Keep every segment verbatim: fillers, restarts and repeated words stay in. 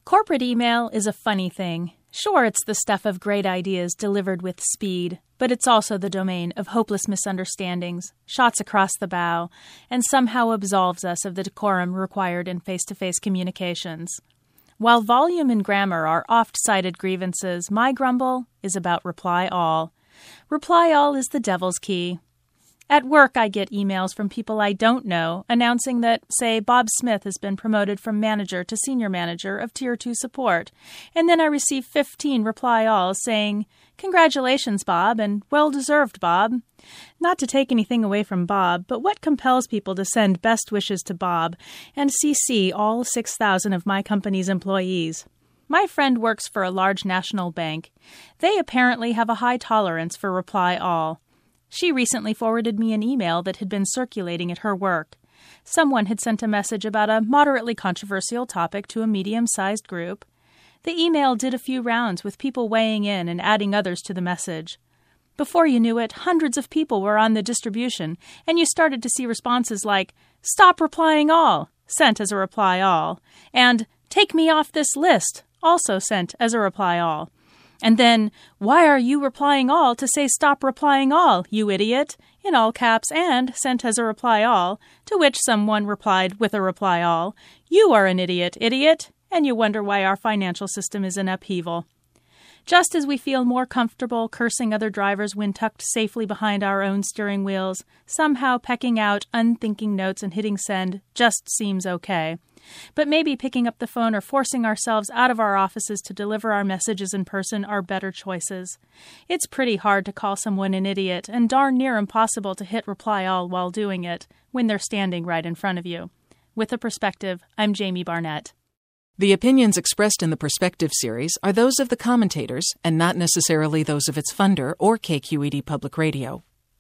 Corporate email is a funny thing. Sure, it's the stuff of great ideas delivered with speed, but it's also the domain of hopeless misunderstandings, shots across the bow, and somehow absolves us of the decorum required in face-to-face communications. While volume and grammar are oft-cited grievances, my grumble is about reply all. Reply all is the devil's key. At work, I get emails from people I don't know announcing that, say, Bob Smith has been promoted from manager to senior manager of Tier two support, and then I receive fifteen reply-alls saying, "Congratulations, Bob," and "Well-deserved, Bob." Not to take anything away from Bob, but what compels people to send best wishes to Bob and C C all six thousand of my company's employees? My friend works for a large national bank. They apparently have a high tolerance for reply-all. She recently forwarded me an email that had been circulating at her work. Someone had sent a message about a moderately controversial topic to a medium-sized group. The email did a few rounds with people weighing in and adding others to the message. Before you knew it, hundreds of people were on the distribution, and you started to see responses like, "Stop replying all," sent as a reply all, and "Take me off this list," also sent as a reply all. And then, "Why are you replying all to say stop replying all, you idiot?" in all caps and sent as a reply all, to which someone replied with a reply all, "You are an idiot, idiot," and you wonder why our financial system is in upheaval. Just as we feel more comfortable cursing other drivers when tucked safely behind our own steering wheels, somehow pecking out unthinking notes and hitting send just seems okay. But maybe picking up the phone or forcing ourselves out of our offices to deliver our messages in person are better choices. It's pretty hard to call someone an idiot and darn near impossible to hit reply all while doing it when they're standing right in front of you. With a Perspective, I'm Jamie Barnett. The opinions expressed in the Perspective series are those of the commentators and not necessarily those of its funder or K Q E D Public Radio.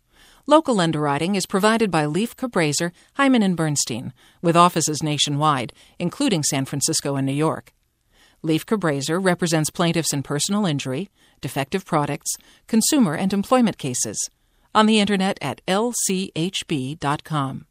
Local underwriting is provided by Leif Cabraser, Hyman and Bernstein, with offices nationwide, including San Francisco and New York. Leif Cabraser represents plaintiffs in personal injury, defective products, consumer and employment cases. On the Internet at L C H B dot com.